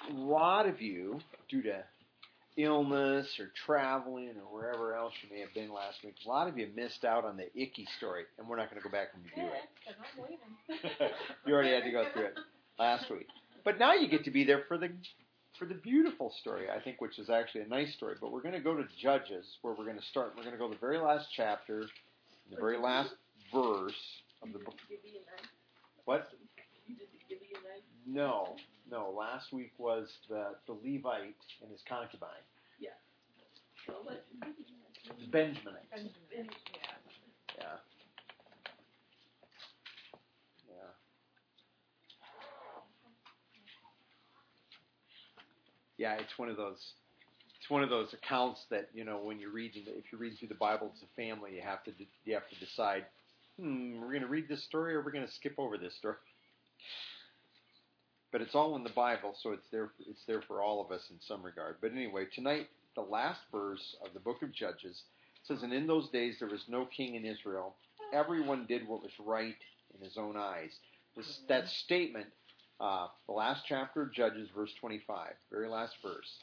a lot of you, due to illness or traveling or wherever else you may have been last week, a lot of you missed out on the Icky story, and we're not going to go back and review it. Because I'm leaving. You already had to go through it last week. But now you get to be there for the beautiful story, I think, which is actually a nice story. But we're going to go to Judges, where we're going to start. We're going to go to the very last chapter, the very last verse of the book. What? You did the Gibeonite? No. Last week was the Levite and his concubine. Yeah. So what? The Benjaminites. Yeah. Yeah, it's one of those accounts that, when you're reading, if you're reading through the Bible as a family, you have to decide, we're going to read this story or we're going to skip over this story. But it's all in the Bible, so it's there for all of us in some regard. But anyway, tonight, the last verse of the book of Judges says, "And in those days there was no king in Israel. Everyone did what was right in his own eyes." That statement, the last chapter of Judges, verse 25, very last verse.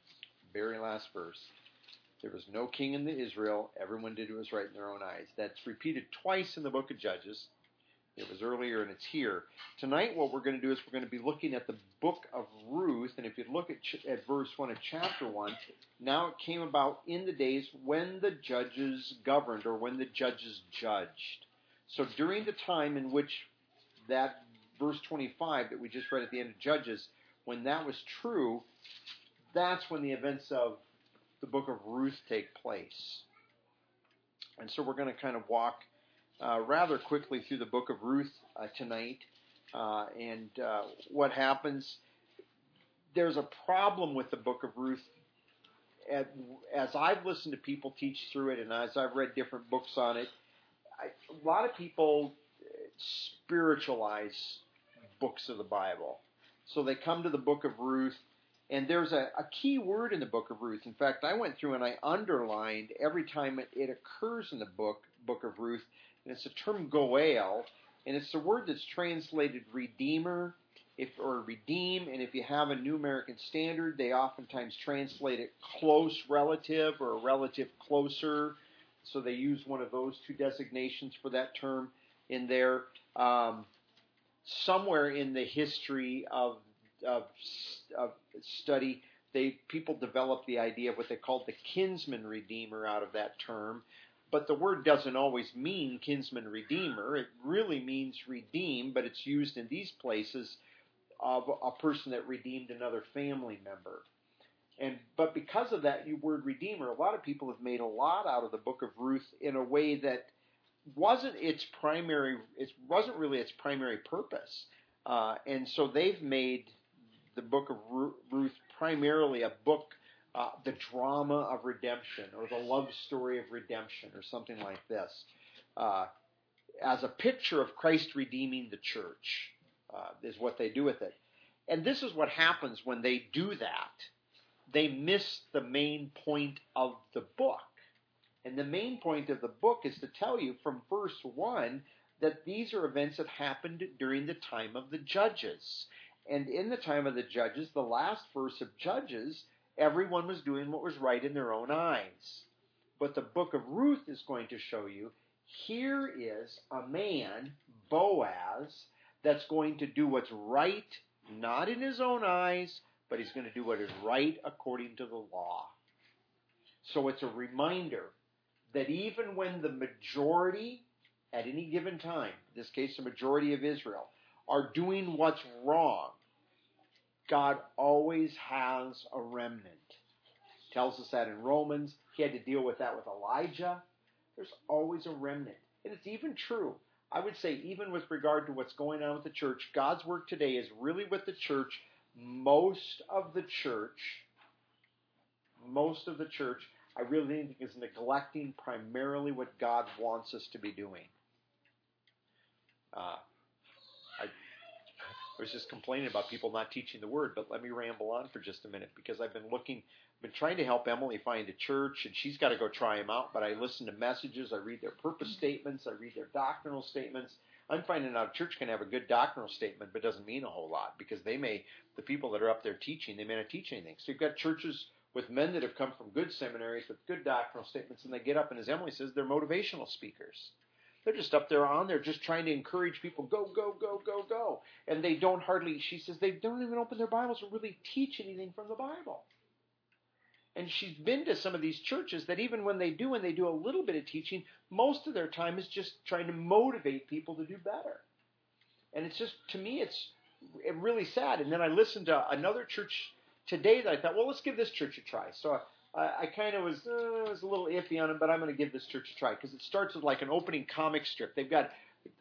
There was no king in Israel. Everyone did what was right in their own eyes. That's repeated twice in the book of Judges. It was earlier and it's here. Tonight what we're going to do is we're going to be looking at the book of Ruth. And if you look at verse 1 of chapter 1, now it came about in the days when the judges governed, or when the judges judged. So during the time in which that verse 25 that we just read at the end of Judges, when that was true, that's when the events of the book of Ruth take place. And so we're going to kind of walk rather quickly through the book of Ruth tonight. And what happens, there's a problem with the book of Ruth. As I've listened to people teach through it, and as I've read different books on it, a lot of people spiritualize books of the Bible. So they come to the book of Ruth, and there's a key word in the book of Ruth. In fact, I went through and I underlined every time it occurs in the book of Ruth, and it's the term goel, and it's the word that's translated redeemer or redeem, and if you have a New American Standard, they oftentimes translate it close relative or a relative closer, so they use one of those two designations for that term in there. Somewhere in the history of study, people developed the idea of what they called the kinsman redeemer out of that term. But the word doesn't always mean kinsman redeemer. It really means redeem, but it's used in these places of a person that redeemed another family member. But because of that word redeemer, a lot of people have made a lot out of the book of Ruth in a way that wasn't really its primary purpose. And so they've made the book of Ruth primarily a book, the drama of redemption, or the love story of redemption, or something like this, as a picture of Christ redeeming the church, is what they do with it. And this is what happens when they do that. They miss the main point of the book. And the main point of the book is to tell you from verse 1 that these are events that happened during the time of the judges. And in the time of the judges, the last verse of Judges, everyone was doing what was right in their own eyes. But the book of Ruth is going to show you, here is a man, Boaz, that's going to do what's right, not in his own eyes, but he's going to do what is right according to the law. So it's a reminder that even when the majority, at any given time, in this case the majority of Israel, are doing what's wrong, God always has a remnant. Tells us that in Romans. He had to deal with that with Elijah. There's always a remnant. And it's even true. I would say even with regard to what's going on with the church, God's work today is really with the church. Most of the church, I really think is neglecting primarily what God wants us to be doing. I was just complaining about people not teaching the Word, but let me ramble on for just a minute, because I've been trying to help Emily find a church, and she's got to go try them out, but I listen to messages, I read their purpose statements, I read their doctrinal statements, I'm finding out a church can have a good doctrinal statement, but doesn't mean a whole lot because the people that are up there teaching, they may not teach anything. So you've got churches with men that have come from good seminaries with good doctrinal statements, and they get up, and as Emily says, they're motivational speakers. They're just up there just trying to encourage people, go, go, go, go, go. And they don't she says, they don't even open their Bibles or really teach anything from the Bible. And she's been to some of these churches that even when they do a little bit of teaching, most of their time is just trying to motivate people to do better. And it's just, to me, it's really sad. And then I listened to another church today that I thought, well, let's give this church a try. So I kind of was a little iffy on it, but I'm going to give this church a try because it starts with like an opening comic strip. They've got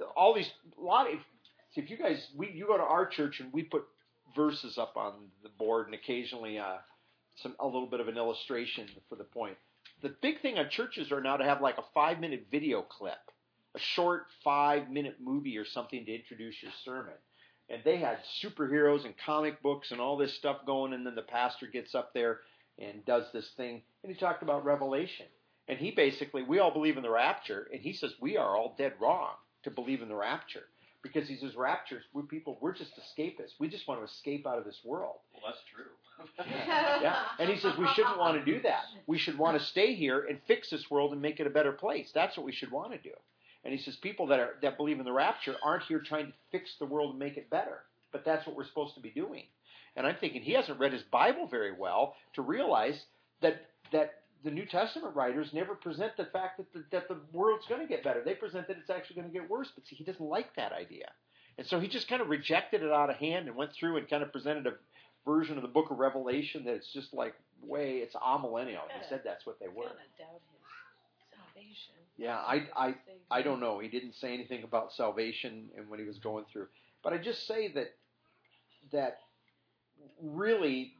if you guys, you go to our church and we put verses up on the board and occasionally a little bit of an illustration for the point. The big thing on churches are now to have like a 5-minute video clip, a short 5-minute movie or something to introduce your sermon. And they had superheroes and comic books and all this stuff going, and then the pastor gets up there and does this thing, and he talked about Revelation. And he basically, we all believe in the rapture, and he says we are all dead wrong to believe in the rapture. Because he says raptures, we're just escapists. We just want to escape out of this world. Well, that's true. Yeah. And he says we shouldn't want to do that. We should want to stay here and fix this world and make it a better place. That's what we should want to do. And he says people that believe in the rapture aren't here trying to fix the world and make it better. But that's what we're supposed to be doing. And I'm thinking he hasn't read his Bible very well to realize that the New Testament writers never present the fact that the world's going to get better. They present that it's actually going to get worse. But see, he doesn't like that idea. And so he just kind of rejected it out of hand and went through and kind of presented a version of the book of Revelation that it's just like it's amillennial. He said that's what they were. Kind of doubt his salvation. Yeah, I don't know. He didn't say anything about salvation and when he was going through. But I just say that really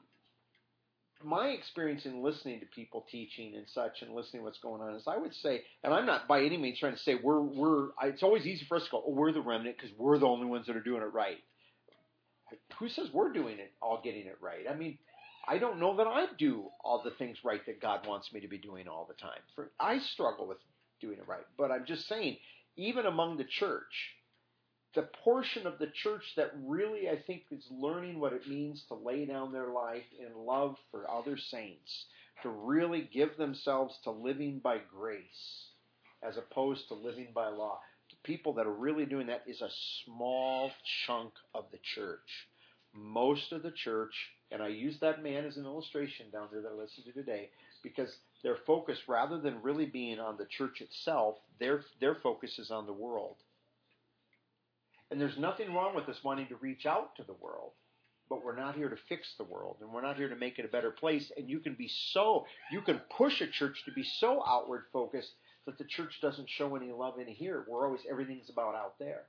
my experience in listening to people teaching and such and listening to what's going on is I would say, and I'm not by any means trying to say it's always easy for us to go, oh, we're the remnant because we're the only ones that are doing it right. Who says we're doing it, all getting it right? I mean, I don't know that I do all the things right that God wants me to be doing all the time. I struggle with doing it right. But I'm just saying, even among the church, the portion of the church that really, I think, is learning what it means to lay down their life in love for other saints, to really give themselves to living by grace as opposed to living by law. The people that are really doing that is a small chunk of the church. Most of the church, and I use that man as an illustration down there that I listened to today, because their focus, rather than really being on the church itself, their focus is on the world. And there's nothing wrong with us wanting to reach out to the world, but we're not here to fix the world, and we're not here to make it a better place. And you can can push a church to be so outward focused that the church doesn't show any love in here. Everything's about out there.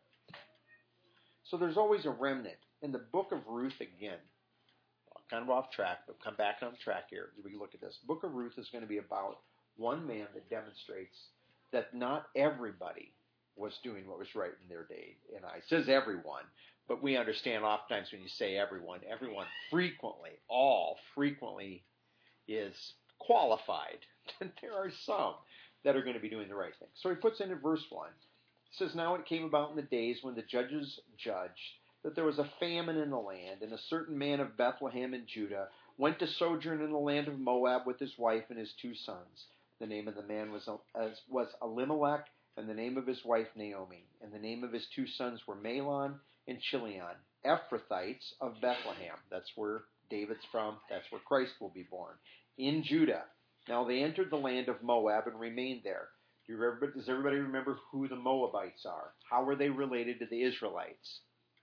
So there's always a remnant. In the book of Ruth, again, kind of off track, but come back on track here as we look at this. Book of Ruth is going to be about one man that demonstrates that not everybody was doing what was right in their day. And it says everyone, but we understand oftentimes when you say everyone frequently is qualified. There are some that are going to be doing the right thing. So he puts in verse 1. It says, now it came about in the days when the judges judged that there was a famine in the land, and a certain man of Bethlehem in Judah went to sojourn in the land of Moab with his wife and his 2 sons. The name of the man was Elimelech, and the name of his wife Naomi. And the name of his 2 sons were Mahlon and Chilion, Ephrathites of Bethlehem. That's where David's from. That's where Christ will be born. In Judah. Now they entered the land of Moab and remained there. Does everybody remember who the Moabites are? How were they related to the Israelites?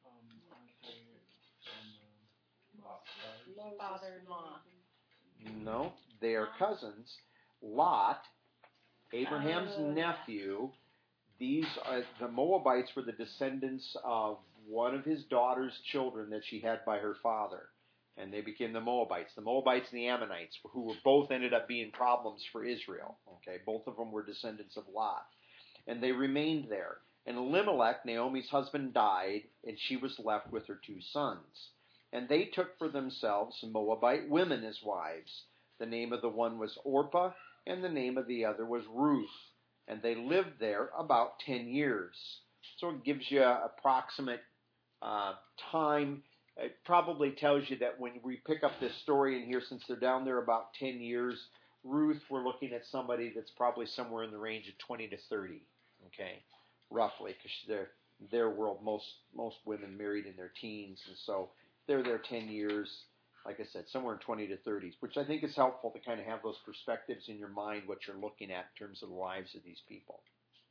Father-in-law. No, they are cousins. Lot, Abraham's nephew. The Moabites were the descendants of one of his daughter's children that she had by her father. And they became the Moabites. The Moabites and the Ammonites, who both ended up being problems for Israel. Okay, both of them were descendants of Lot. And they remained there. And Elimelech, Naomi's husband, died, and she was left with her 2 sons. And they took for themselves Moabite women as wives. The name of the one was Orpah, and the name of the other was Ruth. And they lived there about 10 years. So it gives you approximate time. It probably tells you that when we pick up this story in here, since they're down there about 10 years, Ruth, we're looking at somebody that's probably somewhere in the range of 20 to 30, okay, roughly, because their world, most women married in their teens, and so they're there 10 years, like I said, somewhere in 20 to 30s, which I think is helpful to kind of have those perspectives in your mind, what you're looking at in terms of the lives of these people.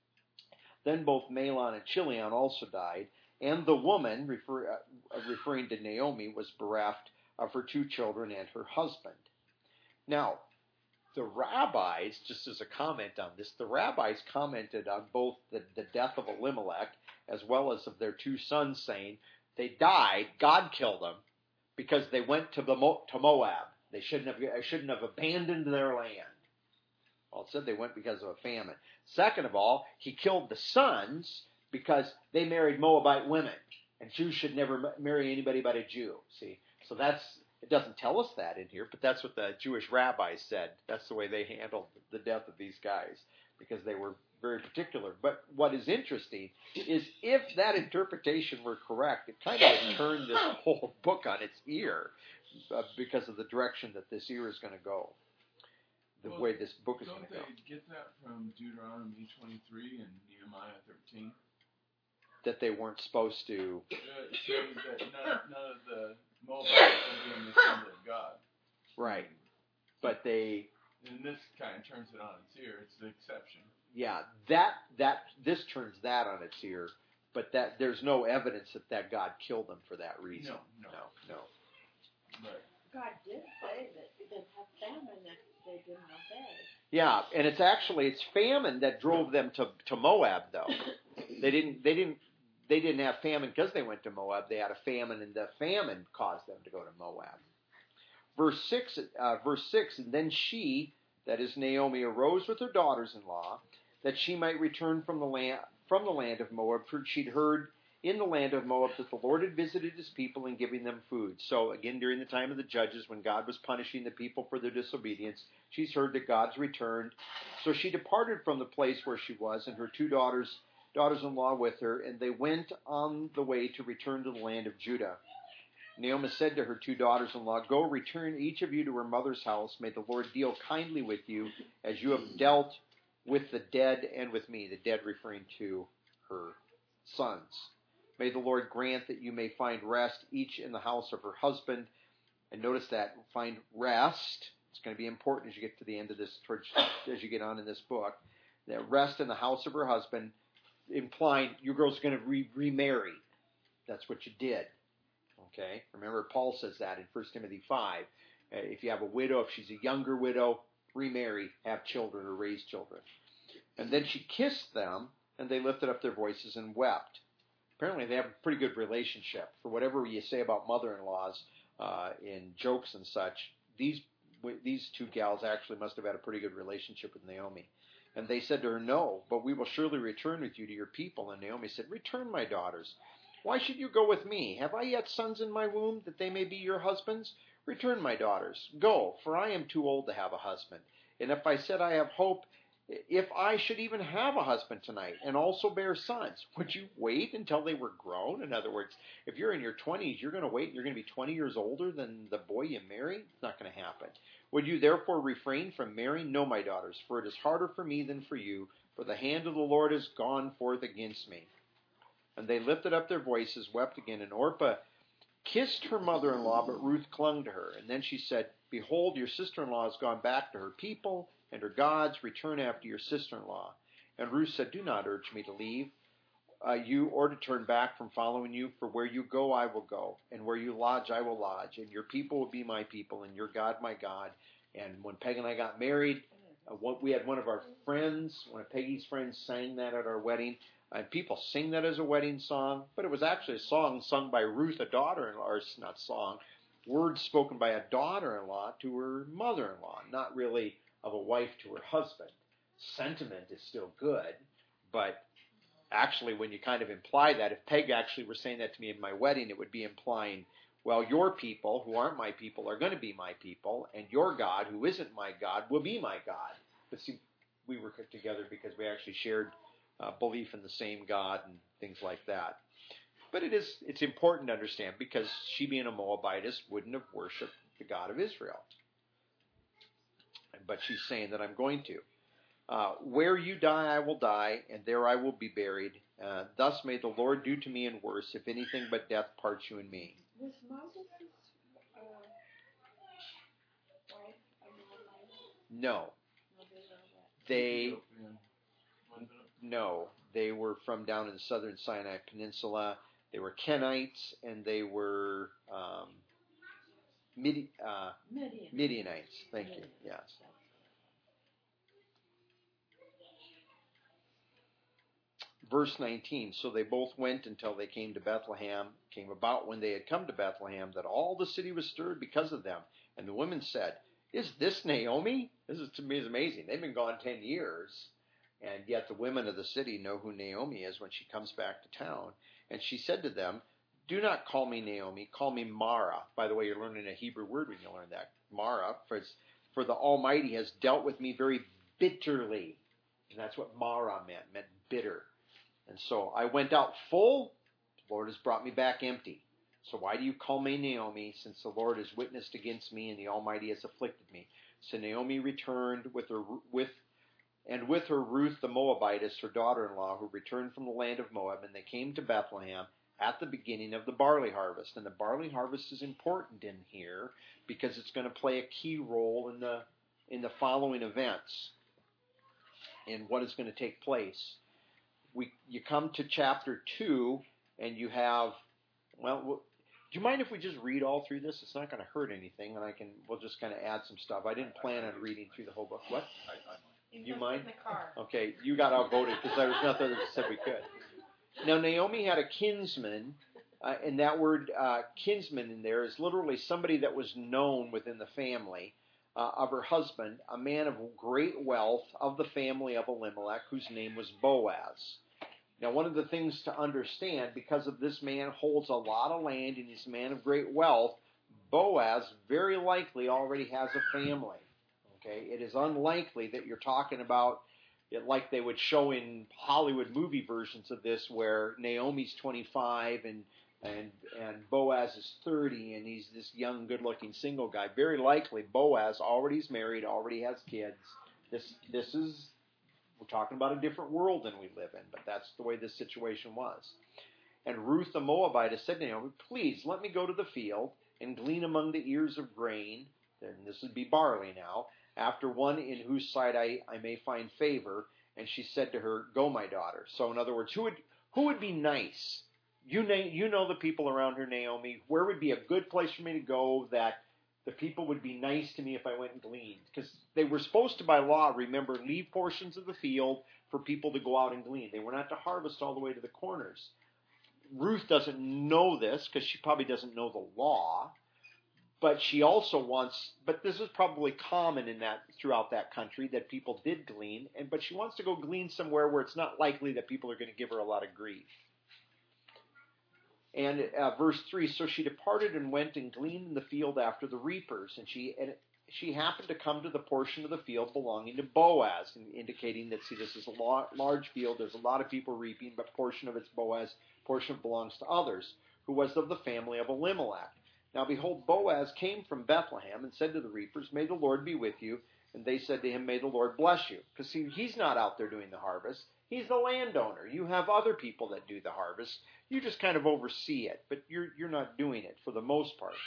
Then both Mahlon and Chilion also died, and the woman, referring to Naomi, was bereft of her 2 children and her husband. Now, the rabbis, just as a comment on this, the rabbis commented on both the death of Elimelech as well as of their 2 sons, saying they died, God killed them, because they went to Moab. They shouldn't have abandoned their land. Well, it said they went because of a famine. Second of all, he killed the sons because they married Moabite women, and Jews should never marry anybody but a Jew. See, so it doesn't tell us that in here, but that's what the Jewish rabbis said. That's the way they handled the death of these guys, because they were very particular. But what is interesting is if that interpretation were correct, it kind of would turn this whole book on its ear because of the direction that this ear is going to go. The way this book is going to go. Don't they get that from Deuteronomy 23 and Nehemiah 13? That they weren't supposed to. Saying that none of the Moabites will be in the assembly of God. Right. But they. And this kind of turns it on its ear. It's the exception. Yeah, this turns that on its ear, but that there's no evidence that God killed them for that reason. No. Right. God did say that they'd have famine if they didn't obey. Yeah, and it's famine that drove them to Moab, though. They didn't have famine because they went to Moab. They had a famine, and the famine caused them to go to Moab. Verse 6, and then she, that is Naomi, arose with her daughters-in-law, that she might return from the land of Moab, for she'd heard in the land of Moab that the Lord had visited his people and giving them food. So again, during the time of the judges, when God was punishing the people for their disobedience, she's heard that God's returned. So she departed from the place where she was, and her 2 daughters-in-law with her, and they went on the way to return to the land of Judah. Naomi said to her 2 daughters-in-law, "Go, return each of you to her mother's house. May the Lord deal kindly with you, as you have dealt with the dead and with me," the dead referring to her sons. "May the Lord grant that you may find rest, each in the house of her husband." And notice that, find rest. It's going to be important as you get to the end of this, as you get on in this book. That rest in the house of her husband, implying your girl's going to remarry. That's what you did. Okay? Remember, Paul says that in 1 Timothy 5. If you have a widow, if she's a younger widow, remarry, have children, or raise children. And then she kissed them, and they lifted up their voices and wept. Apparently they have a pretty good relationship. For whatever you say about mother-in-laws in jokes and such, these 2 gals actually must have had a pretty good relationship with Naomi. And they said to her, "No, but we will surely return with you to your people." And Naomi said, "Return, my daughters. Why should you go with me? Have I yet sons in my womb, that they may be your husbands? Return, my daughters. Go, for I am too old to have a husband. And if I said I have hope, if I should even have a husband tonight and also bear sons, would you wait until they were grown?" In other words, if you're in your 20s, you're going to wait, you're going to be 20 years older than the boy you marry? It's not going to happen. "Would you therefore refrain from marrying? No, my daughters, for it is harder for me than for you, for the hand of the Lord has gone forth against me." And they lifted up their voices, wept again, and Orpah kissed her mother-in-law, but Ruth clung to her. And then she said, "Behold, your sister-in-law has gone back to her people and her gods. Return after your sister-in-law." And Ruth said, "Do not urge me to leave you or to turn back from following you, for where you go I will go, and where you lodge I will lodge, and your people will be my people, and your God my God." And when Peg and I got married, we had one of our friends, one of Peggy's friends, sang that at our wedding. And people sing that as a wedding song, but it was actually a song sung by Ruth, a daughter-in-law, or not song, words spoken by a daughter-in-law to her mother-in-law, not really of a wife to her husband. Sentiment is still good, but actually when you kind of imply that, if Peg actually were saying that to me in my wedding, it would be implying, well, your people, who aren't my people, are going to be my people, and your God, who isn't my God, will be my God. But see, we were together because we actually shared belief in the same God and things like that. But it's important to understand, because she, being a Moabitess, wouldn't have worshipped the God of Israel. But she's saying that I'm going to. Where you die, I will die, and there I will be buried. Thus may the Lord do to me and worse, if anything but death parts you and me. Was Moses' wife a Moabite? No. They were from down in the southern Sinai Peninsula. They were Kenites, and they were Midianites. Thank you. Yes. Verse 19, so they both went until they came to Bethlehem. Came about when they had come to Bethlehem that all the city was stirred because of them. And the women said, is this Naomi? This is, to me, is amazing. They've been gone 10 years. And yet the women of the city know who Naomi is when she comes back to town. And she said to them, do not call me Naomi, call me Mara. By the way, you're learning a Hebrew word when you learn that. Mara, for the Almighty has dealt with me very bitterly. And that's what Mara meant bitter. And so I went out full, the Lord has brought me back empty. So why do you call me Naomi, since the Lord has witnessed against me and the Almighty has afflicted me? So Naomi returned with her Ruth the Moabitess, her daughter-in-law, who returned from the land of Moab, and they came to Bethlehem at the beginning of the barley harvest. And the barley harvest is important in here because it's going to play a key role in the following events and what is going to take place. You come to chapter 2, and you have, do you mind if we just read all through this? It's not going to hurt anything, and we'll just kind of add some stuff. I didn't plan on reading through the whole book. What? You mind? In the car. Okay, you got outvoted because there was nothing that said we could. Now, Naomi had a kinsman, and that word kinsman in there is literally somebody that was known within the family of her husband, a man of great wealth of the family of Elimelech, whose name was Boaz. Now, one of the things to understand, because of this man holds a lot of land and he's a man of great wealth, Boaz very likely already has a family. Okay, it is unlikely that you're talking about it like they would show in Hollywood movie versions of this, where Naomi's 25 and Boaz is 30, and he's this young, good-looking single guy. Very likely, Boaz already is married, already has kids. This is, we're talking about a different world than we live in, but that's the way this situation was. And Ruth the Moabitess said to Naomi, please let me go to the field and glean among the ears of grain, and this would be barley now, after one in whose sight I may find favor. And she said to her, go, my daughter. So in other words, who would be nice? You know the people around her, Naomi. Where would be a good place for me to go that the people would be nice to me if I went and gleaned? Because they were supposed to, by law, remember, leave portions of the field for people to go out and glean. They were not to harvest all the way to the corners. Ruth doesn't know this because she probably doesn't know the law. But she also wants, but this is probably common in that throughout that country that people did glean, but she wants to go glean somewhere where it's not likely that people are going to give her a lot of grief. And verse 3, so she departed and went and gleaned in the field after the reapers, and she happened to come to the portion of the field belonging to Boaz, indicating that, see, this is a large field, there's a lot of people reaping, but portion of it's Boaz, portion belongs to others, who was of the family of Elimelech. Now behold, Boaz came from Bethlehem and said to the reapers, may the Lord be with you. And they said to him, may the Lord bless you. Because see, he's not out there doing the harvest. He's the landowner. You have other people that do the harvest. You just kind of oversee it, but you're not doing it for the most part.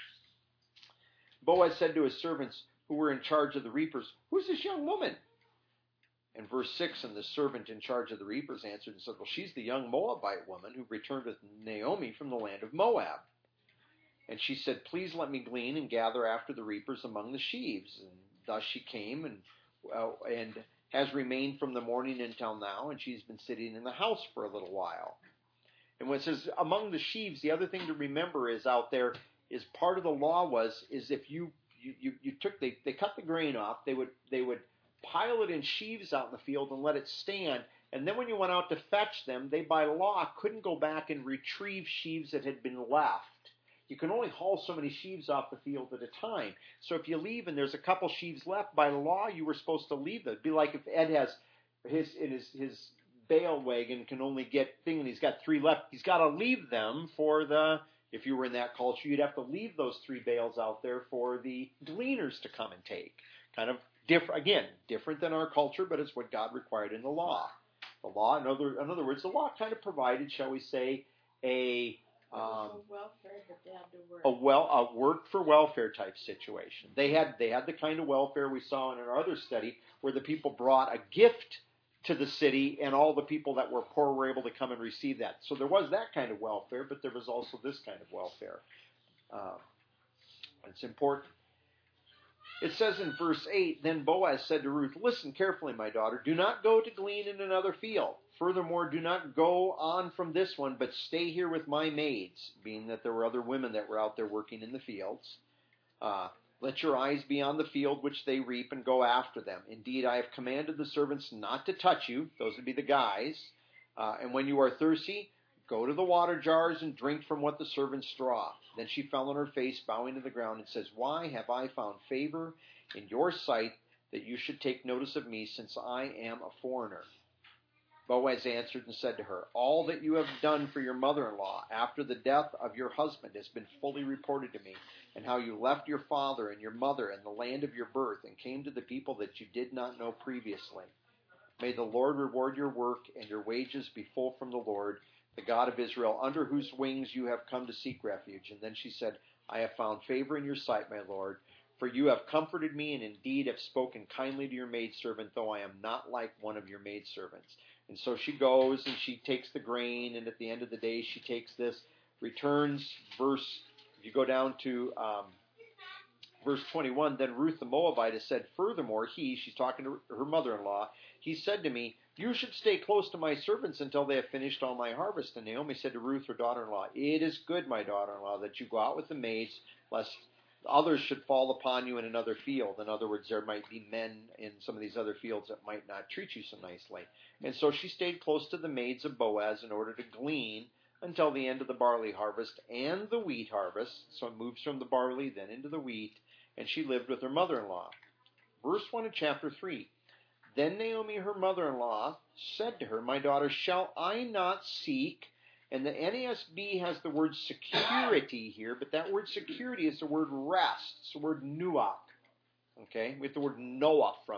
Boaz said to his servants who were in charge of the reapers, who's this young woman? And verse 6, and the servant in charge of the reapers answered and said, well, she's the young Moabite woman who returned with Naomi from the land of Moab. And she said, please let me glean and gather after the reapers among the sheaves. And thus she came and has remained from the morning until now, and she's been sitting in the house for a little while. And when it says among the sheaves, the other thing to remember is out there is part of the law is if they cut the grain off, they would pile it in sheaves out in the field and let it stand. And then when you went out to fetch them, they by law couldn't go back and retrieve sheaves that had been left. You can only haul so many sheaves off the field at a time. So if you leave and there's a couple sheaves left, by law you were supposed to leave them. It'd be like if Ed has bale wagon can only get thing, and he's got 3 left. He's got to leave them for if you were in that culture, you'd have to leave those 3 bales out there for the gleaners to come and take. Kind of different than our culture, but it's what God required in the law. The law, in other words, the law kind of provided, shall we say, a welfare, but they had to work. a work for welfare type situation. They had the kind of welfare we saw in our other study, where the people brought a gift to the city, and all the people that were poor were able to come and receive that. So there was that kind of welfare, but there was also this kind of welfare. It's important. It says in verse 8, then Boaz said to Ruth, listen carefully, my daughter. Do not go to glean in another field. Furthermore, do not go on from this one, but stay here with my maids, being that there were other women that were out there working in the fields. Let your eyes be on the field which they reap, and go after them. Indeed, I have commanded the servants not to touch you. Those would be the guys. And when you are thirsty, go to the water jars and drink from what the servants draw. Then she fell on her face, bowing to the ground, and says, why have I found favor in your sight that you should take notice of me, since I am a foreigner? Boaz answered and said to her, all that you have done for your mother-in-law after the death of your husband has been fully reported to me, and how you left your father and your mother and the land of your birth and came to the people that you did not know previously. May the Lord reward your work and your wages be full from the Lord, the God of Israel, under whose wings you have come to seek refuge. And then she said, I have found favor in your sight, my Lord, for you have comforted me and indeed have spoken kindly to your maidservant, though I am not like one of your maidservants. And so she goes and she takes the grain, and at the end of the day she takes this, returns, if you go down to verse 21, then Ruth the Moabitess said, furthermore, she's talking to her mother-in-law, he said to me, you should stay close to my servants until they have finished all my harvest. And Naomi said to Ruth, her daughter-in-law, it is good, my daughter-in-law, that you go out with the maids, lest others should fall upon you in another field. In other words, there might be men in some of these other fields that might not treat you so nicely. And so she stayed close to the maids of Boaz in order to glean until the end of the barley harvest and the wheat harvest. So it moves from the barley then into the wheat, and she lived with her mother-in-law. Verse 1 of chapter 3. Then Naomi, her mother-in-law, said to her, my daughter, shall I not seek? And the NASB has the word security here, but that word security is the word rest. It's the word nuach. Okay, with the word Noah from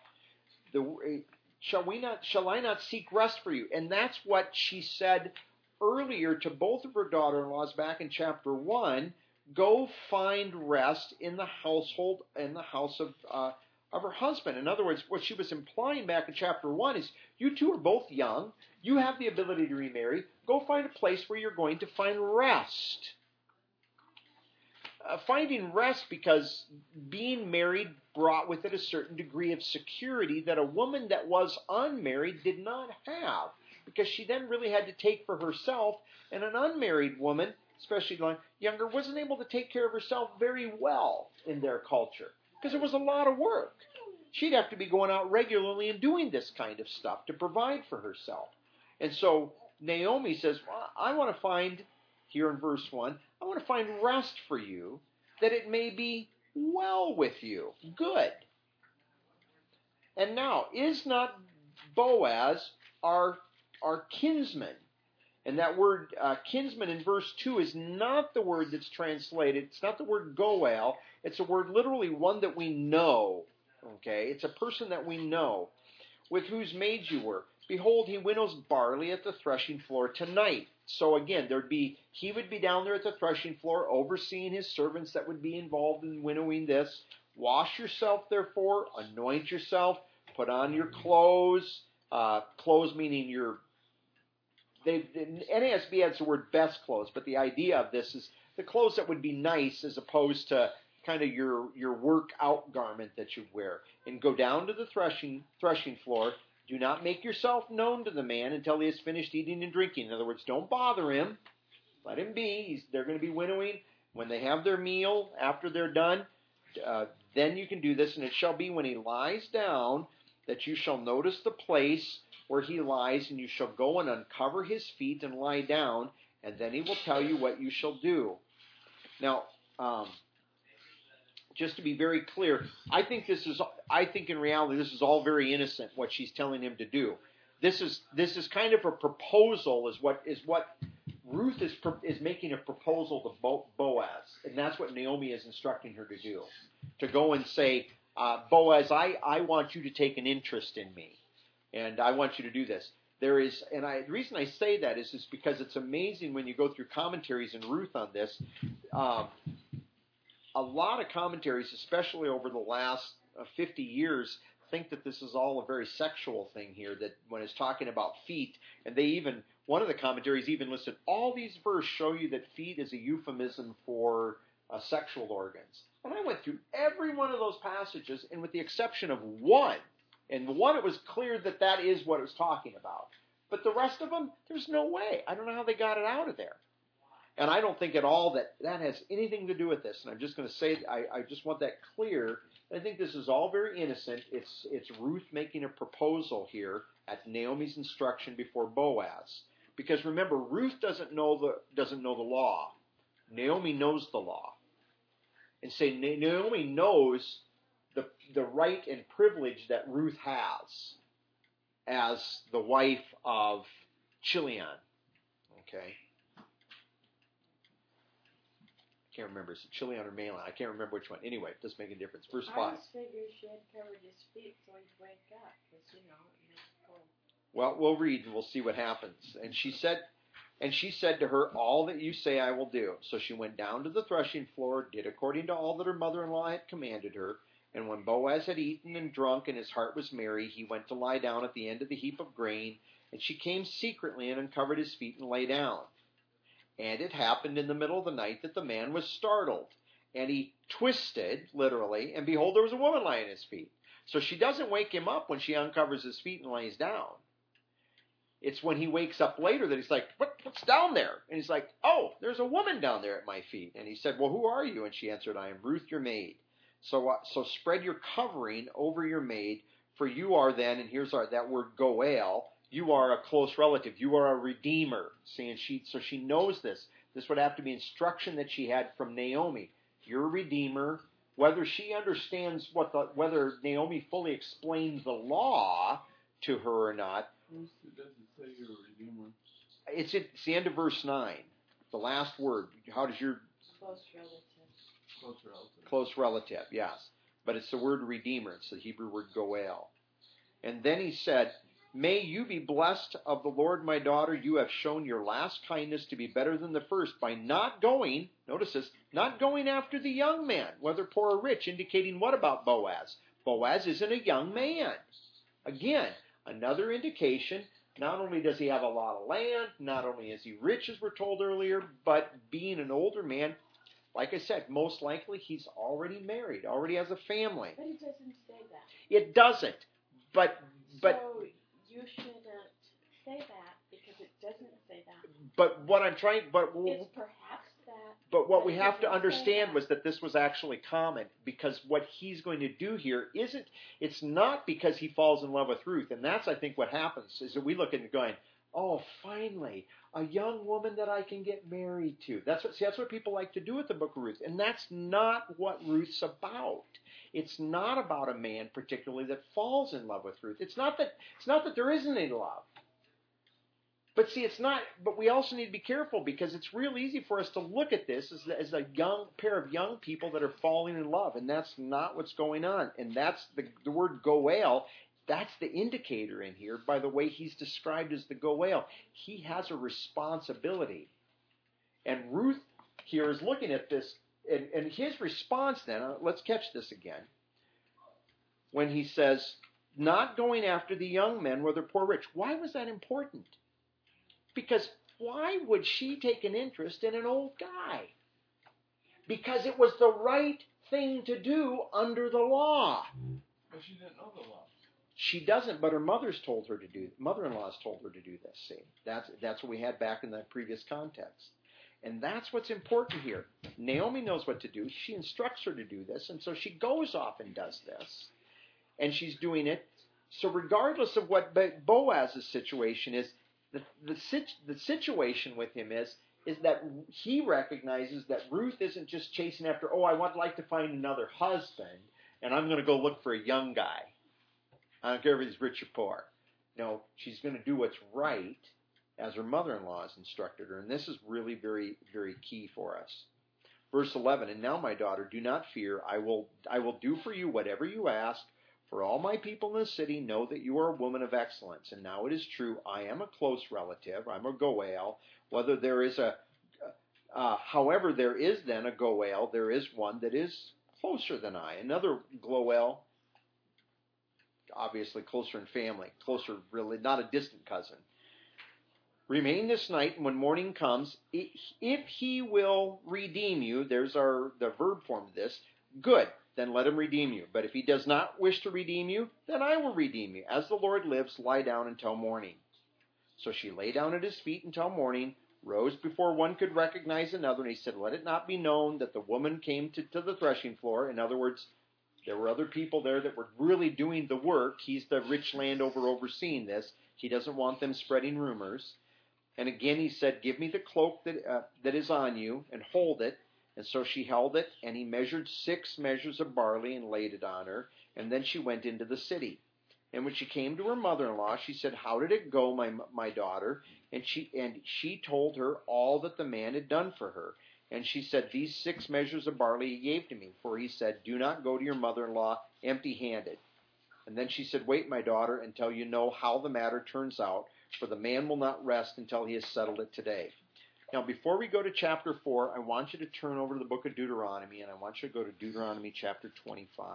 it. Shall I not seek rest for you? And that's what she said earlier to both of her daughter-in-laws back in chapter 1. Go find rest in the household, in the house of her husband. In other words, what she was implying back in chapter 1 is, you two are both young. You have the ability to remarry. Go find a place where you're going to find rest. Finding rest, because being married brought with it a certain degree of security that a woman that was unmarried did not have, because she then really had to take for herself, and an unmarried woman, especially younger, wasn't able to take care of herself very well in their culture, because it was a lot of work. She'd have to be going out regularly and doing this kind of stuff to provide for herself. And so Naomi says, well, I want to find, here in verse 1, I want to find rest for you, that it may be well with you. Good. And now, is not Boaz our kinsman? And that word kinsman in verse 2 is not the word that's translated. It's not the word goel. It's a word literally one that we know. Okay? It's a person that we know, with whose maids you were. Behold, he winnows barley at the threshing floor tonight. So again, he would be down there at the threshing floor, overseeing his servants that would be involved in winnowing this. Wash yourself, therefore, anoint yourself, put on your clothes. Clothes meaning the NASB adds the word best clothes, but the idea of this is the clothes that would be nice as opposed to kind of your workout garment that you wear. And go down to the threshing floor. Do not make yourself known to the man until he has finished eating and drinking. In other words, don't bother him. Let him be. They're going to be winnowing. When they have their meal, after they're done, then you can do this. And it shall be when he lies down that you shall notice the place where he lies, and you shall go and uncover his feet and lie down, and then he will tell you what you shall do. Now, just to be very clear, I think in reality this is all very innocent, what she's telling him to do. This is kind of a proposal. Is what Ruth is making a proposal to Boaz, and that's what Naomi is instructing her to do. To go and say, Boaz, I want you to take an interest in me, and I want you to do this. There is, the reason I say that is because it's amazing when you go through commentaries in Ruth on this. A lot of commentaries, especially over the last 50 years, think that this is all a very sexual thing here, that when it's talking about feet, and one of the commentaries even listed, all these verses show you that feet is a euphemism for sexual organs. And I went through every one of those passages, and with the exception of one, and the one it was clear that is what it was talking about. But the rest of them, there's no way. I don't know how they got it out of there. And I don't think at all that has anything to do with this. And I'm just going to say, I just want that clear. I think this is all very innocent. It's Ruth making a proposal here at Naomi's instruction before Boaz. Because remember, Ruth doesn't know the law. Naomi knows the law. And say Naomi knows the right and privilege that Ruth has as the wife of Chilion. Okay. I can't remember. Is it Chilion or Mahlon? I can't remember which one. Anyway, it doesn't make a difference. Verse 5. I just figured she had covered his feet so he'd wake up. Because, it makes cold. Well, we'll read and we'll see what happens. And she said to her, all that you say I will do. So she went down to the threshing floor, did according to all that her mother-in-law had commanded her. And when Boaz had eaten and drunk and his heart was merry, he went to lie down at the end of the heap of grain. And she came secretly and uncovered his feet and lay down. And it happened in the middle of the night that the man was startled. And he twisted, literally, and behold, there was a woman lying at his feet. So she doesn't wake him up when she uncovers his feet and lays down. It's when he wakes up later that he's like, what's down there? And he's like, oh, there's a woman down there at my feet. And he said, well, who are you? And she answered, I am Ruth, your maid. So spread your covering over your maid, for you are then, and here's that word goel, you are a close relative. You are a redeemer. So she knows this. This would have to be instruction that she had from Naomi. You're a redeemer. Whether she understands whether Naomi fully explains the law to her or not. It doesn't say you're a redeemer. It's the end of verse 9. The last word. How does your... Close relative. Close relative. Close relative, yes. But it's the word redeemer. It's the Hebrew word goel. And then he said, may you be blessed of the Lord, my daughter. You have shown your last kindness to be better than the first by not going, notice this, not going after the young man, whether poor or rich, indicating what about Boaz? Boaz isn't a young man. Again, another indication, not only does he have a lot of land, not only is he rich, as we're told earlier, but being an older man, like I said, most likely he's already married, already has a family. But it doesn't say that. It doesn't. But so you shouldn't say that because it doesn't say that. But what I'm trying, it's perhaps that. But what we have to understand was that this was actually common, because what he's going to do here it's not because he falls in love with Ruth, and that's I think what happens is that we look at it going, oh, finally, a young woman that I can get married to. That's what people like to do with the book of Ruth, and that's not what Ruth's about. It's not about a man particularly that falls in love with Ruth. It's not that there isn't any love. But see, it's not. But we also need to be careful, because it's real easy for us to look at this as a young pair of young people that are falling in love, and that's not what's going on. And that's the word goel. That's the indicator in here. By the way, he's described as the goel. He has a responsibility, and Ruth here is looking at this, and his response. Then let's catch this again. When he says, "Not going after the young men, whether poor or rich." Why was that important? Because why would she take an interest in an old guy? Because it was the right thing to do under the law. But she didn't know the law. She doesn't, but her mother-in-law's told her to do this. See, that's what we had back in that previous context. And that's what's important here. Naomi knows what to do. She instructs her to do this, and so she goes off and does this. And she's doing it. So regardless of what Boaz's situation is, the situation with him is that he recognizes that Ruth isn't just chasing after, I would like to find another husband, and I'm going to go look for a young guy. I don't care if he's rich or poor. No, she's going to do what's right as her mother-in-law has instructed her. And this is really very, very key for us. Verse 11, and now, my daughter, do not fear. I will do for you whatever you ask. For all my people in the city know that you are a woman of excellence. And now it is true, I am a close relative. I'm a Goel. Whether there is however, there is then a Goel, there is one that is closer than I. Another Goel, obviously closer in family, closer, really, not a distant cousin. Remain this night, and when morning comes, if he will redeem you, there's the verb form of this, good, then let him redeem you. But if he does not wish to redeem you, then I will redeem you. As the Lord lives, lie down until morning. So she lay down at his feet until morning, rose before one could recognize another, and he said, let it not be known that the woman came to the threshing floor. In other words, there were other people there that were really doing the work. He's the rich landowner overseeing this. He doesn't want them spreading rumors. And again he said, give me the cloak that is on you, and hold it. And so she held it, and he measured 6 measures of barley and laid it on her. And then she went into the city. And when she came to her mother-in-law, she said, how did it go, my daughter? And she told her all that the man had done for her. And she said, these 6 measures of barley he gave to me. For he said, do not go to your mother-in-law empty-handed. And then she said, wait, my daughter, until you know how the matter turns out. For the man will not rest until he has settled it today. Now, before we go to chapter 4, I want you to turn over to the book of Deuteronomy, and I want you to go to Deuteronomy chapter 25.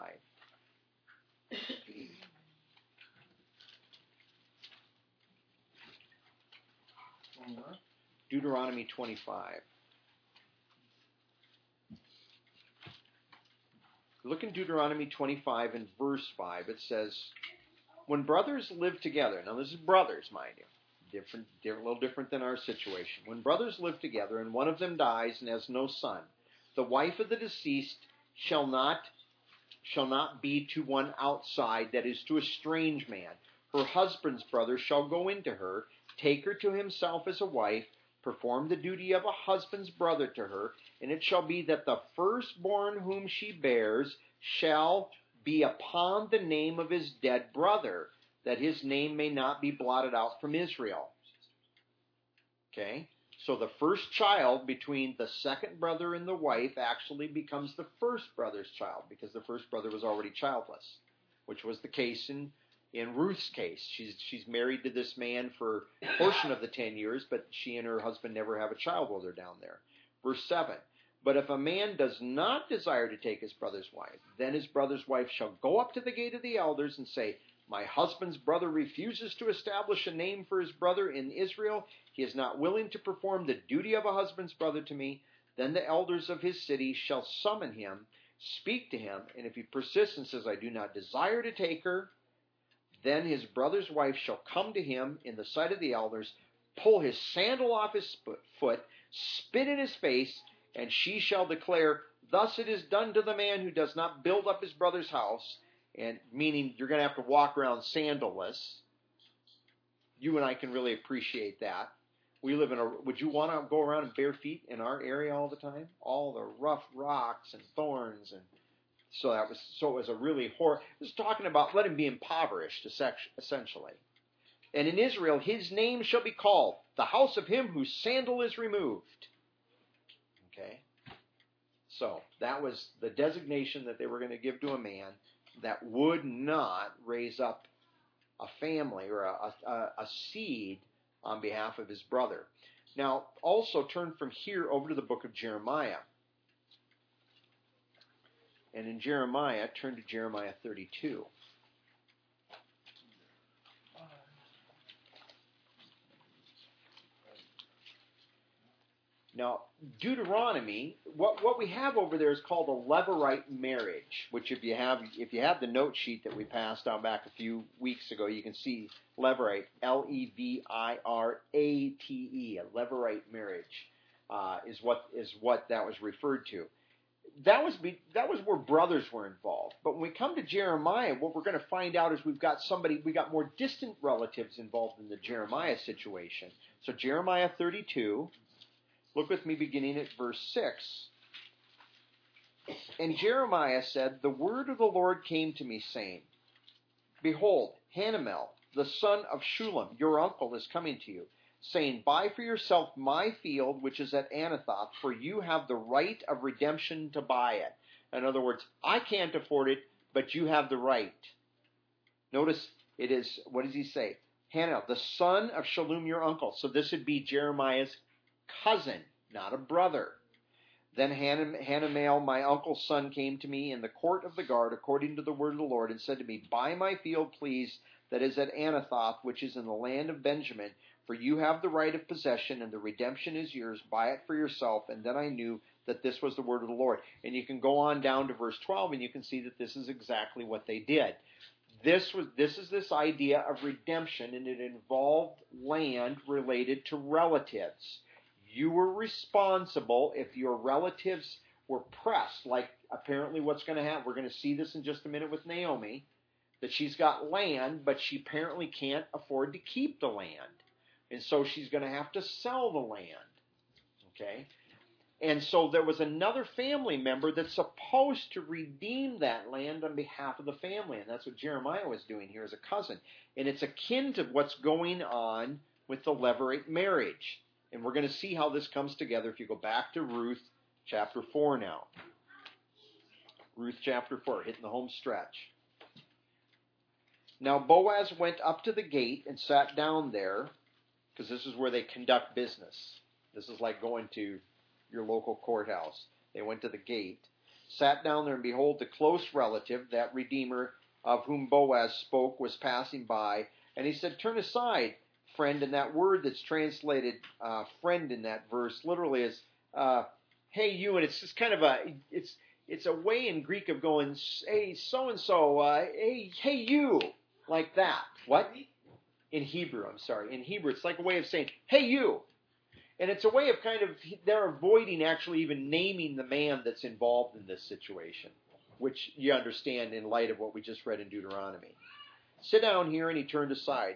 Deuteronomy 25. Look in Deuteronomy 25 and verse 5. It says, when brothers live together, now this is brothers, mind you, a little different than our situation. When brothers live together and one of them dies and has no son, the wife of the deceased shall not be to one outside, that is, to a strange man. Her husband's brother shall go into her, take her to himself as a wife, perform the duty of a husband's brother to her, and it shall be that the firstborn whom she bears shall be upon the name of his dead brother, that his name may not be blotted out from Israel. Okay? So the first child between the second brother and the wife actually becomes the first brother's child, because the first brother was already childless, which was the case in Ruth's case. She's married to this man for a portion of the 10 years, but she and her husband never have a child while they're down there. Verse 7, but if a man does not desire to take his brother's wife, then his brother's wife shall go up to the gate of the elders and say, my husband's brother refuses to establish a name for his brother in Israel. He is not willing to perform the duty of a husband's brother to me. Then the elders of his city shall summon him, speak to him, and if he persists and says, I do not desire to take her, then his brother's wife shall come to him in the sight of the elders, pull his sandal off his foot, spit in his face, and she shall declare, thus it is done to the man who does not build up his brother's house, and meaning you're going to have to walk around sandalless. You and I can really appreciate that. We live would you want to go around in bare feet in our area all the time? All the rough rocks and thorns, and so it was a really horrible. This is talking about let him be impoverished, essentially. And in Israel, his name shall be called the house of him whose sandal is removed. Okay? So that was the designation that they were going to give to a man that would not raise up a family or a seed on behalf of his brother. Now, also turn from here over to the book of Jeremiah. And in Jeremiah, turn to Jeremiah 32. Now, Deuteronomy, what we have over there is called a Levirate marriage, which if you have the note sheet that we passed out back a few weeks ago, you can see Levirate, Levirate, a Levirate marriage is what that was referred to. That was where brothers were involved. But when we come to Jeremiah, what we're going to find out is we got more distant relatives involved in the Jeremiah situation. So Jeremiah 32. Look with me beginning at verse 6. And Jeremiah said, the word of the Lord came to me, saying, behold, Hanamel, the son of Shulam, your uncle, is coming to you, saying, buy for yourself my field, which is at Anathoth, for you have the right of redemption to buy it. In other words, I can't afford it, but you have the right. Notice it is, what does he say? Hananel, the son of Shalom, your uncle. So this would be Jeremiah's cousin, not a brother. Then Hanamel, my uncle's son, came to me in the court of the guard, according to the word of the Lord, and said to me, buy my field, please, that is at Anathoth, which is in the land of Benjamin, for you have the right of possession, and the redemption is yours. Buy it for yourself. And then I knew that this was the word of the Lord. And you can go on down to verse 12, and you can see that this is exactly what they did. This is this idea of redemption, and it involved land related to relatives. You were responsible if your relatives were pressed, like apparently what's going to happen. We're going to see this in just a minute with Naomi, that she's got land, but she apparently can't afford to keep the land. And so she's going to have to sell the land. Okay? And so there was another family member that's supposed to redeem that land on behalf of the family. And that's what Jeremiah was doing here as a cousin. And it's akin to what's going on with the Levirate marriage. And we're going to see how this comes together if you go back to Ruth chapter 4 now. Ruth chapter 4, hitting the home stretch. Now Boaz went up to the gate and sat down there, because this is where they conduct business. This is like going to your local courthouse. They went to the gate, sat down there, and behold, the close relative, that redeemer of whom Boaz spoke, was passing by. And he said, turn aside, friend. And that word that's translated friend in that verse literally is hey you, and it's just kind of it's a way in Greek of going, hey so-and-so, hey you, like that. What? In Hebrew, I'm sorry. In Hebrew, it's like a way of saying, hey you. And it's a way of kind of, they're avoiding actually even naming the man that's involved in this situation, which you understand in light of what we just read in Deuteronomy. Sit down here, and he turned aside.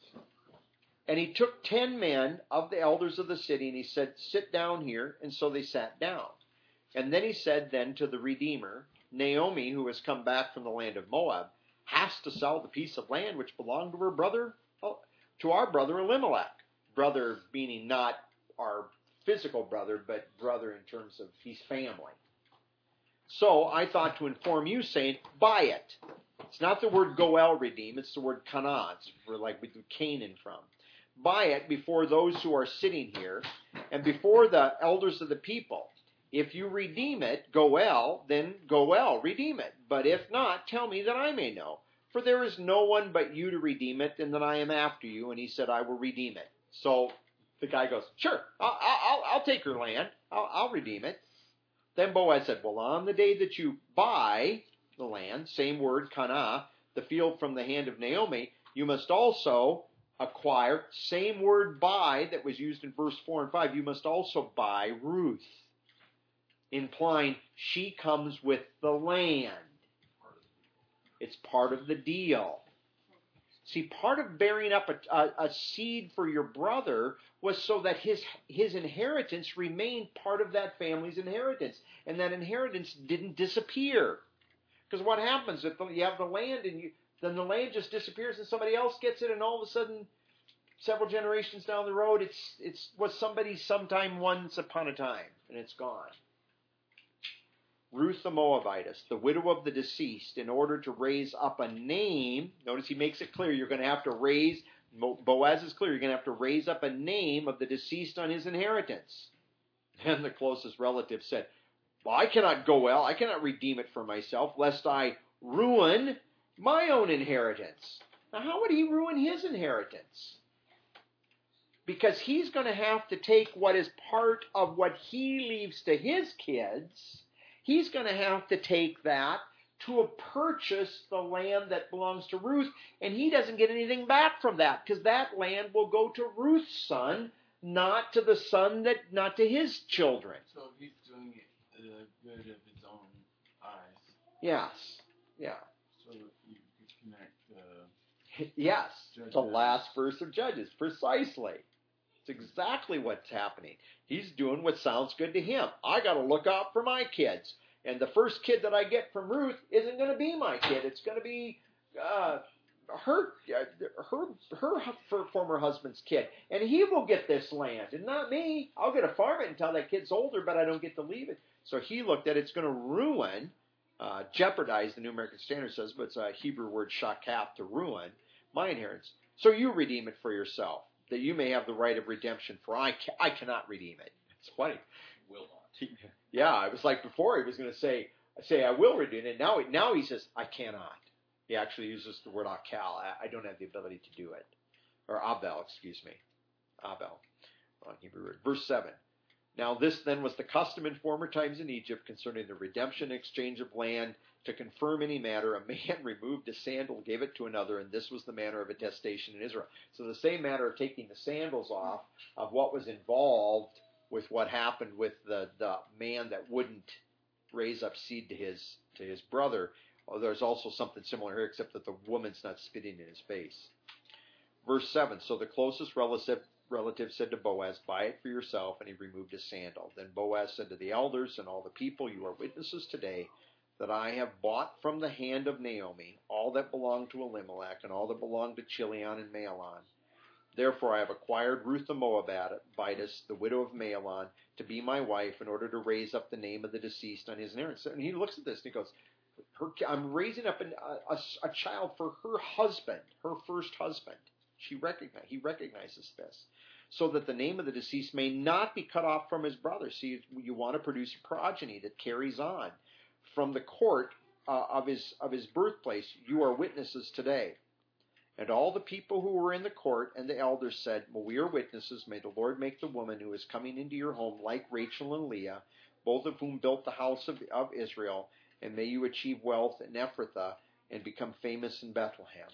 And he took 10 men of the elders of the city, and he said, sit down here. And so they sat down. And then he said then to the Redeemer, Naomi, who has come back from the land of Moab, has to sell the piece of land which belonged to her brother, to our brother Elimelech. Brother meaning not our physical brother, but brother in terms of he's family. So I thought to inform you, saying, buy it. It's not the word goel redeem, it's the word kana. It's where like we do Canaan from. Buy it before those who are sitting here, and before the elders of the people. If you redeem it, goel, then goel, redeem it. But if not, tell me that I may know. For there is no one but you to redeem it, and that I am after you. And he said, I will redeem it. So the guy goes, sure, I'll take your land. I'll redeem it. Then Boaz said, well, on the day that you buy the land, same word, kana, the field from the hand of Naomi, you must also acquire, same word buy that was used in verse 4 and 5, you must also buy Ruth, implying she comes with the land. It's part of the deal. See, part of bearing up a seed for your brother was so that his inheritance remained part of that family's inheritance, and that inheritance didn't disappear. Because what happens if you have the land and then the land just disappears and somebody else gets it, and all of a sudden, several generations down the road, it's was somebody sometime once upon a time, and it's gone. Ruth the Moabitess, the widow of the deceased, in order to raise up a name. Notice he makes it clear you're going to have to raise, Boaz is clear, you're going to have to raise up a name of the deceased on his inheritance. And the closest relative said, well, I cannot redeem it for myself, lest I ruin my own inheritance. Now, how would he ruin his inheritance? Because he's going to have to take what is part of what he leaves to his kids. He's going to have to take that to purchase the land that belongs to Ruth, and he doesn't get anything back from that, because that land will go to Ruth's son, not to his children. So he's doing it the good of his own eyes. Yes, yeah. So you could connect yes, Judges. the last verse of Judges, precisely. It's exactly what's happening. He's doing what sounds good to him. I got to look out for my kids. And the first kid that I get from Ruth isn't going to be my kid. It's going to be her former husband's kid, and he will get this land, and not me. I'll get to farm it until that kid's older, but I don't get to leave it. So he looked at it's going to ruin, jeopardize, the New American Standard says, but it's a Hebrew word shakaf, to ruin my inheritance. So you redeem it for yourself, that you may have the right of redemption, for I cannot redeem it. It's funny. Will not. Yeah, it was like before he was going to say I will redeem it. Now he says I cannot. He actually uses the word akal. I don't have the ability to do it. Or abel, excuse me. Abel, on Hebrew word. Verse 7. Now this then was the custom in former times in Egypt concerning the redemption and exchange of land. To confirm any matter, a man removed a sandal, gave it to another, and this was the manner of attestation in Israel. So the same matter of taking the sandals off, of what was involved with what happened with the man that wouldn't raise up seed to his brother. There's also something similar here, except that the woman's not spitting in his face. Verse 7, so the closest relative said to Boaz, buy it for yourself, and he removed his sandal. Then Boaz said to the elders and all the people, you are witnesses today that I have bought from the hand of Naomi all that belonged to Elimelech and all that belonged to Chilion and Mahlon. Therefore I have acquired Ruth the Moabitess, the widow of Mahlon, to be my wife in order to raise up the name of the deceased on his inheritance. And he looks at this and he goes, I'm raising up a child for her husband, her first husband. He recognizes this. So that the name of the deceased may not be cut off from his brother. See, you want to produce a progeny that carries on from the court of his birthplace. You are witnesses today. And all the people who were in the court and the elders said, well, we are witnesses. May the Lord make the woman who is coming into your home like Rachel and Leah, both of whom built the house of Israel, and may you achieve wealth in Ephrathah and become famous in Bethlehem.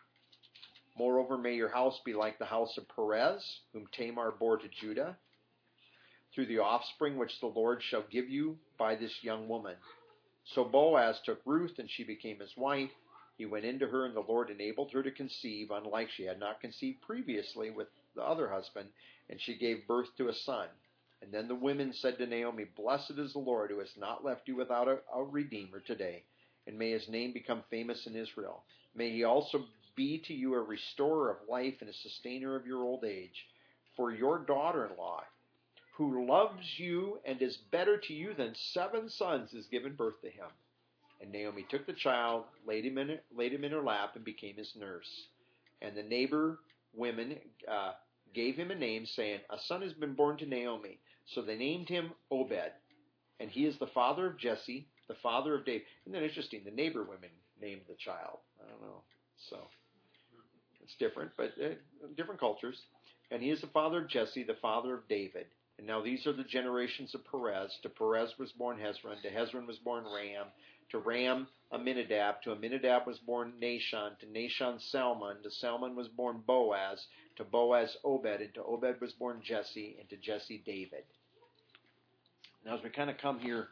Moreover, may your house be like the house of Perez, whom Tamar bore to Judah, through the offspring which the Lord shall give you by this young woman. So Boaz took Ruth, and she became his wife. He went into her, and the Lord enabled her to conceive, unlike she had not conceived previously with the other husband, and she gave birth to a son. And then the women said to Naomi, blessed is the Lord, who has not left you without a redeemer today, and may his name become famous in Israel. May he also be to you a restorer of life and a sustainer of your old age. For your daughter-in-law, who loves you and is better to you than 7 sons, has given birth to him. And Naomi took the child, laid him in her lap, and became his nurse. And the neighbor women gave him a name, saying, a son has been born to Naomi. So they named him Obed. And he is the father of Jesse, the father of David. Isn't that interesting? The neighbor women named the child. I don't know. So it's different, but different cultures. And he is the father of Jesse, the father of David. And now these are the generations of Perez. To Perez was born Hezron. To Hezron was born Ram. To Ram, Amminadab. To Amminadab was born Nahshon. To Nahshon, Salmon. To Salmon was born Boaz. To Boaz, Obed. And to Obed was born Jesse. And to Jesse, David. Now as we kind of come here,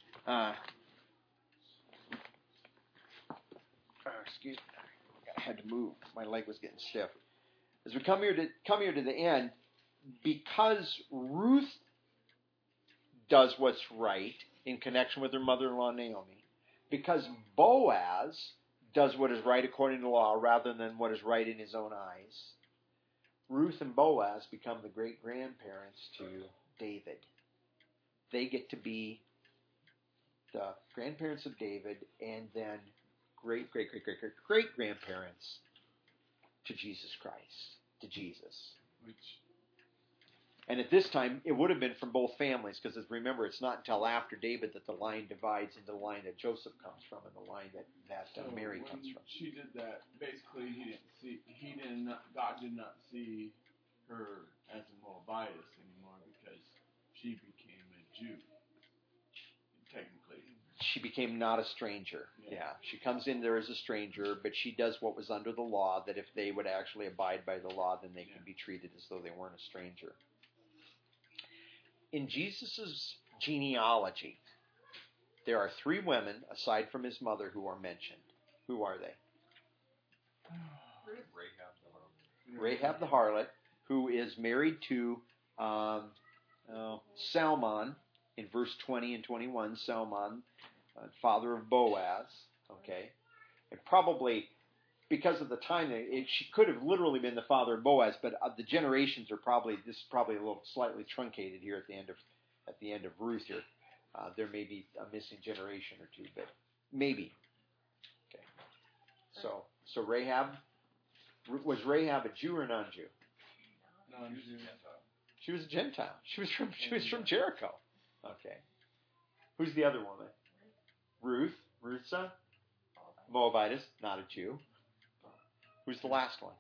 excuse me, I had to move. My leg was getting stiff. As we come here to the end, because Ruth does what's right in connection with her mother-in-law Naomi, because Boaz does what is right according to law rather than what is right in his own eyes, Ruth and Boaz become the great-grandparents to David. They get to be the grandparents of David and then great-great-great-great-great-grandparents to Jesus Christ, to Jesus. And at this time, it would have been from both families, because remember, it's not until after David that the line divides into the line that Joseph comes from and the line that Mary comes from. She did that. Basically, God did not see her as a Moabitess anymore because she became a Jew. Technically, she became not a stranger. Yeah, she comes in there as a stranger, but she does what was under the law. That if they would actually abide by the law, then they can be treated as though they weren't a stranger. In Jesus' genealogy, there are 3 women, aside from his mother, who are mentioned. Who are they? Rahab the harlot, who is married to Salmon, in verse 20 and 21, Salmon, father of Boaz. Okay, and probably because of the time, she could have literally been the father of Boaz, but the generations are this is probably a little slightly truncated here at the end of Ruth here. There may be a missing generation or two, but maybe. Okay. So Rahab, was Rahab a Jew or a non-Jew? Non-Jew. She was a Gentile. She was from Jericho. Okay. Who's the other woman? Ruth. Ruth's a Moabitess, not a Jew. Who's the last one?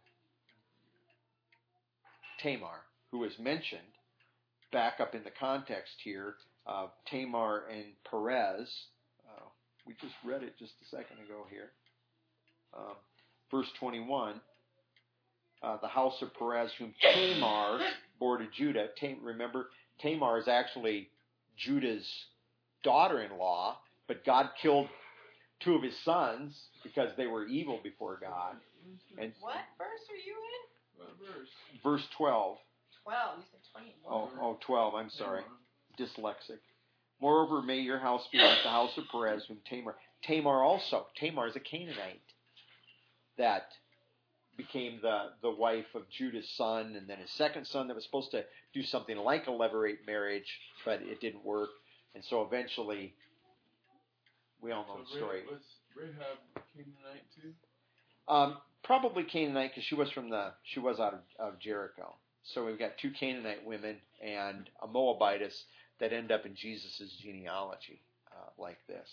Tamar, who is mentioned back up in the context here of Tamar and Perez. We just read it just a second ago here. Verse 21, the house of Perez, whom Tamar bore to Judah. Remember, Tamar is actually Judah's daughter-in-law, but God killed two of his sons because they were evil before God. And what verse are you in? What verse? Verse 12. 12. You said 21. 12. I'm sorry. Dyslexic. Moreover, may your house be like the house of Perez, whom Tamar is a Canaanite that became the wife of Judah's son, and then his second son that was supposed to do something like a levirate marriage, but it didn't work. And so eventually, we all know the story. Was Rahab Canaanite too? Probably Canaanite because she was out of Jericho. So we've got two Canaanite women and a Moabitess that end up in Jesus' genealogy like this.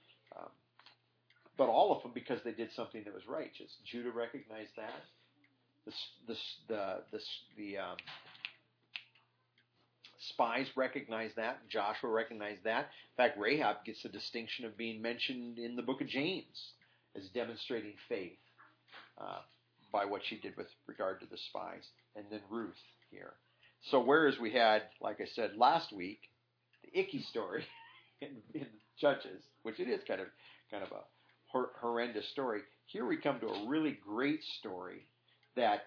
But all of them because they did something that was righteous. Judah recognized that. The spies recognized that. Joshua recognized that. In fact, Rahab gets the distinction of being mentioned in the book of James as demonstrating faith by what she did with regard to the spies. And then Ruth here. So whereas we had, like I said last week, the icky story in Judges, which it is kind of a horrendous story, here we come to a really great story that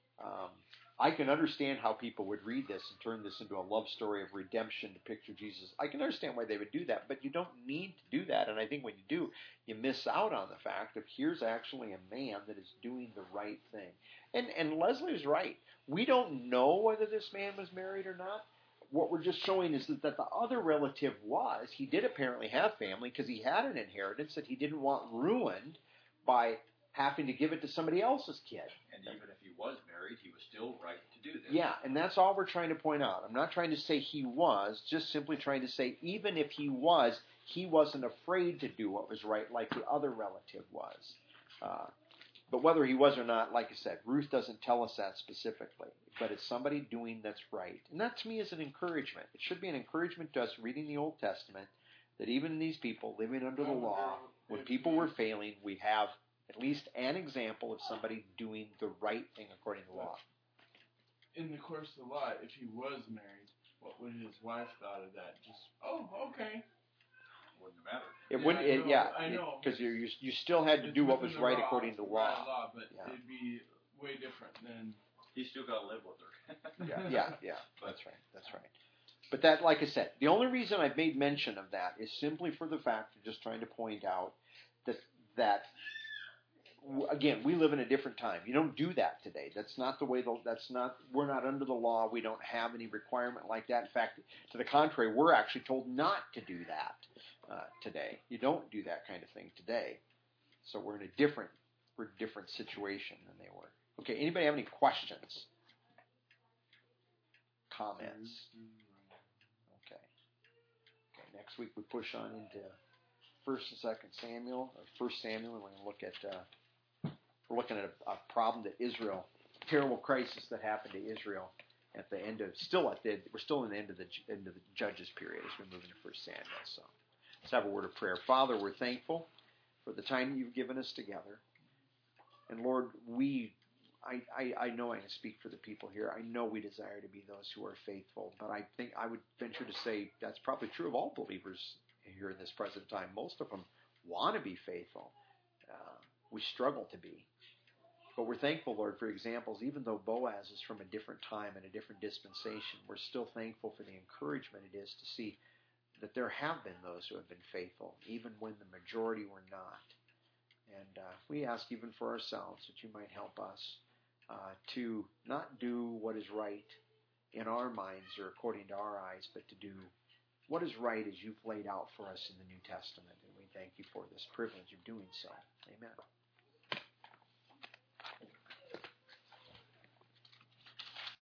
I can understand how people would read this and turn this into a love story of redemption to picture Jesus. I can understand why they would do that, but you don't need to do that. And I think when you do, you miss out on the fact that here's actually a man that is doing the right thing. And Leslie is right. We don't know whether this man was married or not. What we're just showing is that the other relative was. He did apparently have family because he had an inheritance that he didn't want ruined by having to give it to somebody else's kid. And even if he was married, he was still right to do this. Yeah, and that's all we're trying to point out. I'm not trying to say he was, just simply trying to say even if he wasn't afraid to do what was right like the other relative was. But whether he was or not, like I said, Ruth doesn't tell us that specifically. But it's somebody doing that's right. And that to me is an encouragement. It should be an encouragement to us reading the Old Testament that even these people living under the law, when people were failing, we have at least an example of somebody doing the right thing according to the law. In the course of the law, if he was married, what would his wife thought of that? Just, okay. Wouldn't matter. It wouldn't. I know. Because you still had to do what was right according to the law. But it'd be way different than. He still got to live with her. Yeah. That's right. But that, like I said, the only reason I've made mention of that is simply for the fact of just trying to point out that again, we live in a different time. You don't do that today. That's not the way. We're not under the law. We don't have any requirement like that. In fact, to the contrary, we're actually told not to do that today. You don't do that kind of thing today. So we're in a different situation than they were. Okay. Anybody have any questions? Comments? Okay. Next week we push on into 1st and 2nd Samuel, or 1 Samuel, and we're going to look at. We're looking at a problem that Israel, terrible crisis that happened to Israel at the end of, we're still in the end of the Judges period as we move into 1 Samuel. So let's have a word of prayer. Father, we're thankful for the time you've given us together. And Lord, I know I can speak for the people here. I know we desire to be those who are faithful, but I think I would venture to say that's probably true of all believers here in this present time. Most of them want to be faithful. We struggle to be. But we're thankful, Lord, for examples, even though Boaz is from a different time and a different dispensation, we're still thankful for the encouragement it is to see that there have been those who have been faithful, even when the majority were not. And And we ask even for ourselves that you might help us to not do what is right in our minds or according to our eyes, but to do what is right as you've laid out for us in the New Testament. And we thank you for this privilege of doing so. Amen.